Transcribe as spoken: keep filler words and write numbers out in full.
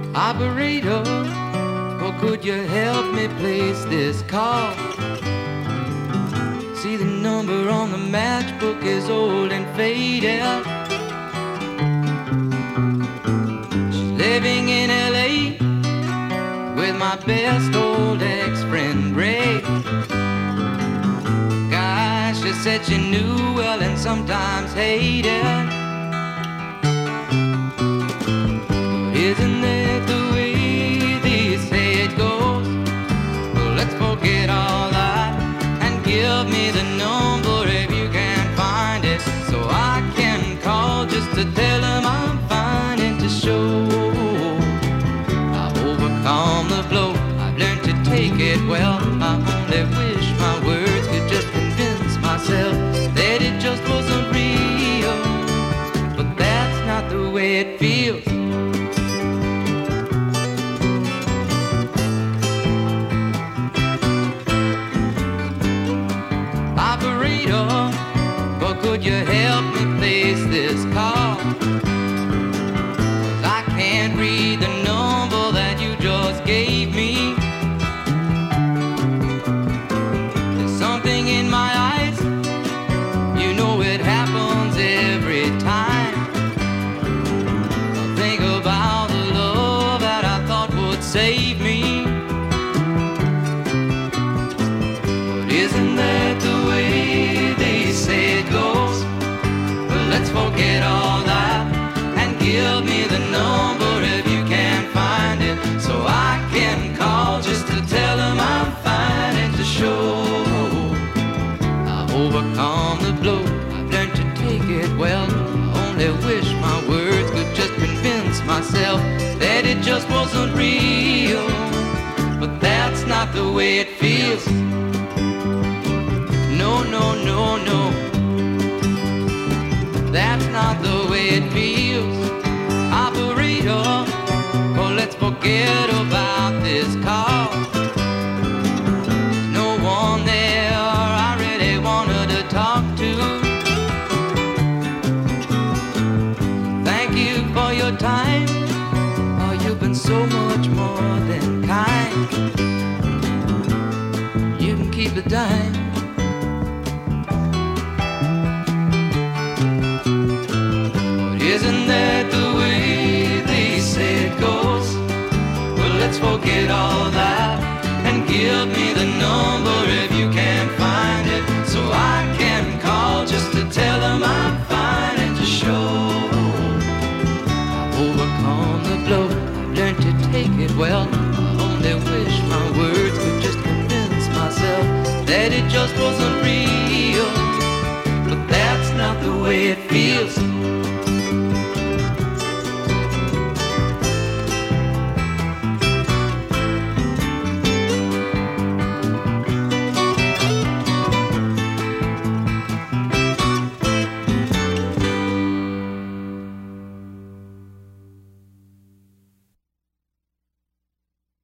Operator, or could you help me place this call? See, the number on the matchbook is old and faded. She's living in L A with my best old ex-friend Ray. Gosh, she said she knew well and sometimes hated. Isn't that the way they say it goes? Well, let's forget all that and give me the number if you can find it, so I can call just to tell them I'm fine and to show I've overcome the blow. I've learned to take it well. I only wish my words could just convince myself that it just wasn't real, but that's not the way it feels. Could you help me place this call? 'Cause I can't read the number that you just gave me. There's something in my eyes, you know it happens every time. I think about the love that I thought would save me. But isn't that the way they say it goes? Let's forget all that and give me the number if you can find it, so I can call just to tell them I'm fine and to show I've overcome the blow. I've learned to take it well. I only wish my words could just convince myself that it just wasn't real, but that's not the way it feels. No, no, no, no, that's not the way it feels. Operator, oh, let's forget about this call. There's no one there I really wanted to talk to. Thank you for your time. Oh, you've been so much more than kind. You can keep the dime. Isn't that the way they say it goes? Well, let's forget